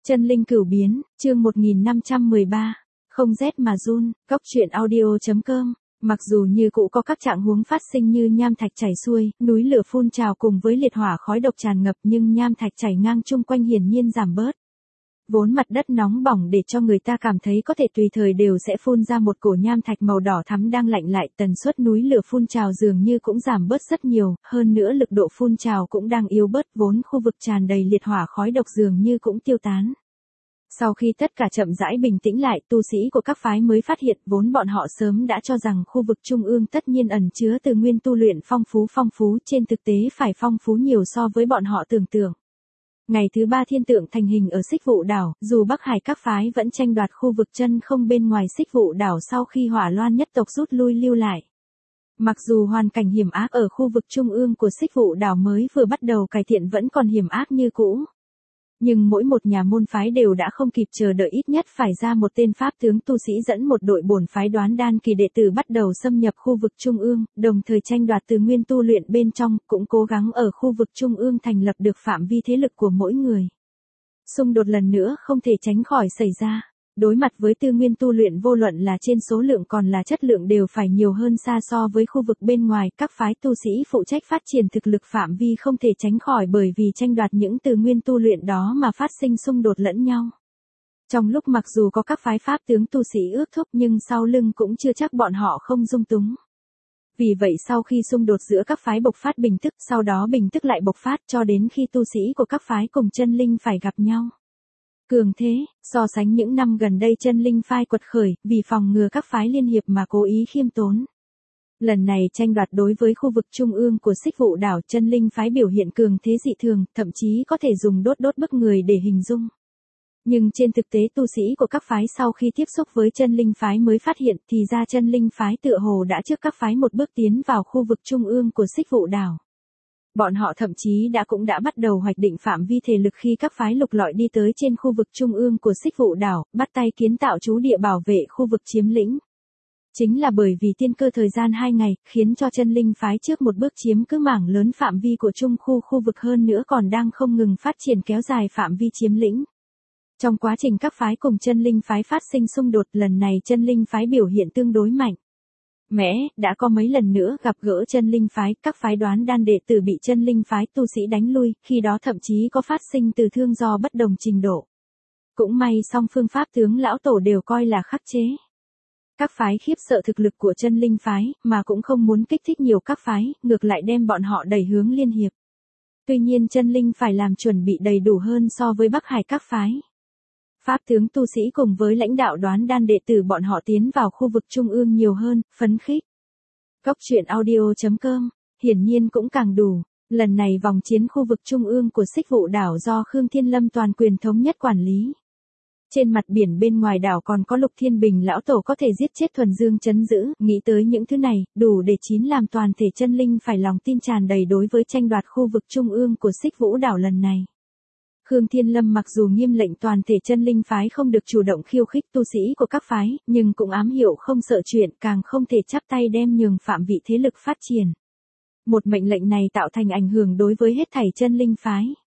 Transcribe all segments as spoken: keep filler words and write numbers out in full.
Chân linh cửu biến, chương một nghìn năm trăm mười ba. Không rét mà run, góc truyện audio.com. Mặc dù như cũ có các trạng huống phát sinh như nham thạch chảy xuôi, núi lửa phun trào cùng với liệt hỏa khói độc tràn ngập, nhưng nham thạch chảy ngang chung quanh hiển nhiên giảm bớt. Vốn mặt đất nóng bỏng để cho người ta cảm thấy có thể tùy thời đều sẽ phun ra một cổ nham thạch màu đỏ thắm đang lạnh lại, tần suất núi lửa phun trào dường như cũng giảm bớt rất nhiều, hơn nữa lực độ phun trào cũng đang yếu bớt, vốn khu vực tràn đầy liệt hỏa khói độc dường như cũng tiêu tán. Sau khi tất cả chậm rãi bình tĩnh lại, tu sĩ của các phái mới phát hiện vốn bọn họ sớm đã cho rằng khu vực trung ương tất nhiên ẩn chứa từ nguyên tu luyện phong phú phong phú, trên thực tế phải phong phú nhiều so với bọn họ tưởng tượng. Ngày thứ ba thiên tượng thành hình ở Xích Vụ Đảo, dù Bắc Hải các phái vẫn tranh đoạt khu vực chân không bên ngoài Xích Vụ Đảo sau khi Hỏa Loan nhất tộc rút lui lưu lại. Mặc dù hoàn cảnh hiểm ác ở khu vực trung ương của Xích Vụ Đảo mới vừa bắt đầu cải thiện vẫn còn hiểm ác như cũ. Nhưng mỗi một nhà môn phái đều đã không kịp chờ đợi, ít nhất phải ra một tên pháp tướng tu sĩ dẫn một đội bổn phái đoán đan kỳ đệ tử bắt đầu xâm nhập khu vực trung ương, đồng thời tranh đoạt từ nguyên tu luyện bên trong, cũng cố gắng ở khu vực trung ương thành lập được phạm vi thế lực của mỗi người. Xung đột lần nữa không thể tránh khỏi xảy ra. Đối mặt với tư nguyên tu luyện, vô luận là trên số lượng còn là chất lượng đều phải nhiều hơn xa so với khu vực bên ngoài, các phái tu sĩ phụ trách phát triển thực lực phạm vi không thể tránh khỏi bởi vì tranh đoạt những tư nguyên tu luyện đó mà phát sinh xung đột lẫn nhau. Trong lúc mặc dù có các phái pháp tướng tu sĩ ước thúc nhưng sau lưng cũng chưa chắc bọn họ không dung túng. Vì vậy sau khi xung đột giữa các phái bộc phát bình tức, sau đó bình tức lại bộc phát cho đến khi tu sĩ của các phái cùng chân linh phải gặp nhau. Cường thế, so sánh những năm gần đây chân linh phái quật khởi, vì phòng ngừa các phái liên hiệp mà cố ý khiêm tốn. Lần này tranh đoạt đối với khu vực trung ương của Xích Vụ Đảo, chân linh phái biểu hiện cường thế dị thường, thậm chí có thể dùng đốt đốt bức người để hình dung. Nhưng trên thực tế tu sĩ của các phái sau khi tiếp xúc với chân linh phái mới phát hiện thì ra chân linh phái tựa hồ đã trước các phái một bước tiến vào khu vực trung ương của Xích Vụ Đảo. Bọn họ thậm chí đã cũng đã bắt đầu hoạch định phạm vi thể lực khi các phái lục lọi đi tới trên khu vực trung ương của Xích Vụ Đảo, bắt tay kiến tạo trú địa bảo vệ khu vực chiếm lĩnh. Chính là bởi vì tiên cơ thời gian hai ngày, khiến cho chân linh phái trước một bước chiếm cứ mảng lớn phạm vi của trung khu khu vực, hơn nữa còn đang không ngừng phát triển kéo dài phạm vi chiếm lĩnh. Trong quá trình các phái cùng chân linh phái phát sinh xung đột, lần này chân linh phái biểu hiện tương đối mạnh mẽ, đã có mấy lần nữa gặp gỡ chân linh phái, các phái đoán đan đệ tử bị chân linh phái tu sĩ đánh lui, khi đó thậm chí có phát sinh từ thương do bất đồng trình độ. Cũng may song phương pháp tướng lão tổ đều coi là khắc chế. Các phái khiếp sợ thực lực của chân linh phái, mà cũng không muốn kích thích nhiều các phái, ngược lại đem bọn họ đẩy hướng liên hiệp. Tuy nhiên chân linh phải làm chuẩn bị đầy đủ hơn so với Bắc Hải các phái. Pháp tướng tu sĩ cùng với lãnh đạo đoán đan đệ tử bọn họ tiến vào khu vực trung ương nhiều hơn, phấn khích. Góc truyện audio.com, hiển nhiên cũng càng đủ. Lần này vòng chiến khu vực trung ương của Xích Vụ Đảo do Khương Thiên Lâm toàn quyền thống nhất quản lý. Trên mặt biển bên ngoài đảo còn có Lục Thiên Bình lão tổ có thể giết chết thuần dương trấn giữ, nghĩ tới những thứ này, đủ để chín làm toàn thể chân linh phải lòng tin tràn đầy đối với tranh đoạt khu vực trung ương của Xích Vũ Đảo lần này. Khương Thiên Lâm mặc dù nghiêm lệnh toàn thể chân linh phái không được chủ động khiêu khích tu sĩ của các phái, nhưng cũng ám hiệu không sợ chuyện, càng không thể chắp tay đem nhường phạm vị thế lực phát triển. Một mệnh lệnh này tạo thành ảnh hưởng đối với hết thảy chân linh phái.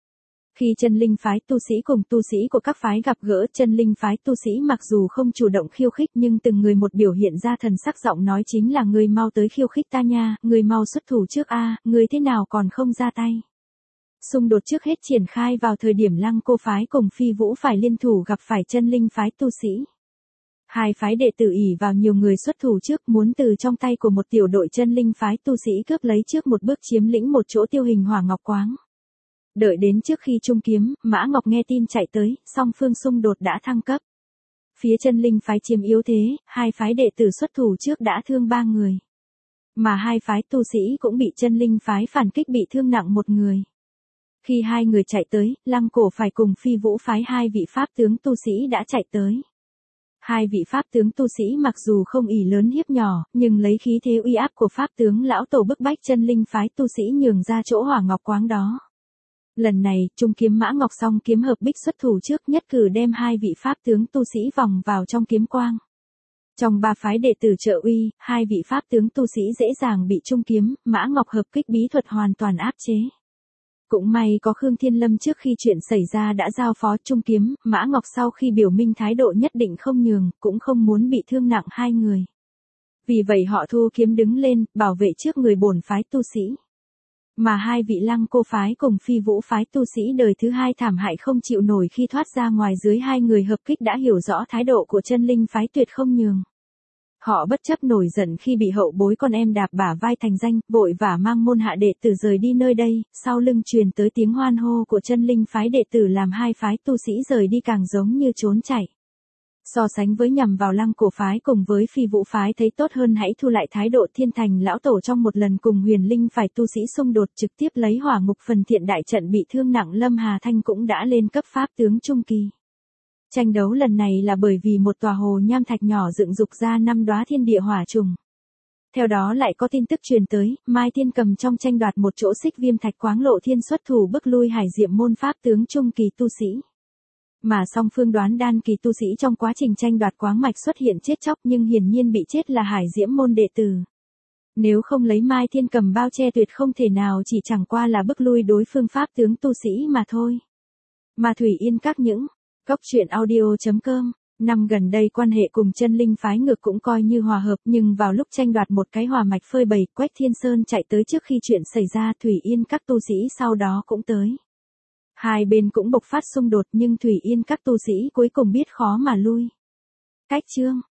Khi chân linh phái tu sĩ cùng tu sĩ của các phái gặp gỡ, chân linh phái tu sĩ mặc dù không chủ động khiêu khích nhưng từng người một biểu hiện ra thần sắc, giọng nói chính là: người mau tới khiêu khích ta nha, người mau xuất thủ trước a, người thế nào còn không ra tay. Xung đột trước hết triển khai vào thời điểm Lăng Cô phái cùng Phi Vũ phải liên thủ gặp phải chân linh phái tu sĩ. Hai phái đệ tử ỷ vào nhiều người xuất thủ trước, muốn từ trong tay của một tiểu đội chân linh phái tu sĩ cướp lấy trước một bước chiếm lĩnh một chỗ tiêu hình hỏa ngọc quáng. Đợi đến trước khi trung kiếm, Mã Ngọc nghe tin chạy tới, song phương xung đột đã thăng cấp. Phía chân linh phái chiếm yếu thế, hai phái đệ tử xuất thủ trước đã thương ba người. Mà hai phái tu sĩ cũng bị chân linh phái phản kích bị thương nặng một người. Khi hai người chạy tới, Lăng Cổ phải cùng Phi Vũ phái hai vị pháp tướng tu sĩ đã chạy tới. Hai vị pháp tướng tu sĩ mặc dù không ỷ lớn hiếp nhỏ, nhưng lấy khí thế uy áp của pháp tướng lão tổ bức bách chân linh phái tu sĩ nhường ra chỗ hỏa ngọc quáng đó. Lần này, trung kiếm Mã Ngọc song kiếm hợp bích xuất thủ trước, nhất cử đem hai vị pháp tướng tu sĩ vòng vào trong kiếm quang. Trong ba phái đệ tử trợ uy, hai vị pháp tướng tu sĩ dễ dàng bị trung kiếm Mã Ngọc hợp kích bí thuật hoàn toàn áp chế. Cũng may có Khương Thiên Lâm trước khi chuyện xảy ra đã giao phó Trung Kiếm, Mã Ngọc sau khi biểu minh thái độ nhất định không nhường, cũng không muốn bị thương nặng hai người. Vì vậy họ thu kiếm đứng lên, bảo vệ trước người bổn phái tu sĩ. Mà hai vị Lăng Cô phái cùng Phi Vũ phái tu sĩ đời thứ hai thảm hại không chịu nổi khi thoát ra ngoài dưới hai người hợp kích đã hiểu rõ thái độ của Chân Linh phái tuyệt không nhường. Họ bất chấp nổi giận khi bị hậu bối con em đạp bả vai thành danh, vội vã mang môn hạ đệ tử rời đi nơi đây, sau lưng truyền tới tiếng hoan hô của Chân Linh phái đệ tử làm hai phái tu sĩ rời đi càng giống như trốn chạy. So sánh với nhằm vào Lăng Cổ phái cùng với Phi Vũ phái thấy tốt hơn hãy thu lại thái độ Thiên Thành lão tổ trong một lần cùng Huyền Linh phải tu sĩ xung đột trực tiếp lấy hỏa ngục phần thiện đại trận bị thương nặng Lâm Hà Thanh cũng đã lên cấp pháp tướng trung kỳ. Tranh đấu lần này là bởi vì một tòa hồ nham thạch nhỏ dựng dục ra năm đóa thiên địa hỏa trùng. Theo đó lại có tin tức truyền tới, Mai Thiên Cầm trong tranh đoạt một chỗ xích viêm thạch quáng lộ thiên xuất thủ bức lui Hải Diệm môn pháp tướng trung kỳ tu sĩ. Mà song phương đoán đan kỳ tu sĩ trong quá trình tranh đoạt quáng mạch xuất hiện chết chóc nhưng hiển nhiên bị chết là Hải Diễm môn đệ tử. Nếu không lấy Mai Thiên Cầm bao che tuyệt không thể nào chỉ chẳng qua là bức lui đối phương pháp tướng tu sĩ mà thôi. Mà Thủy Yên các những Cốc truyện audio chấm com, năm gần đây quan hệ cùng Chân Linh phái ngược cũng coi như hòa hợp nhưng vào lúc tranh đoạt một cái hỏa mạch phơi bày Quách Thiên Sơn chạy tới trước khi chuyện xảy ra Thủy Yên các tu sĩ sau đó cũng tới. Hai bên cũng bộc phát xung đột nhưng Thủy Yên các tu sĩ cuối cùng biết khó mà lui. Cách chương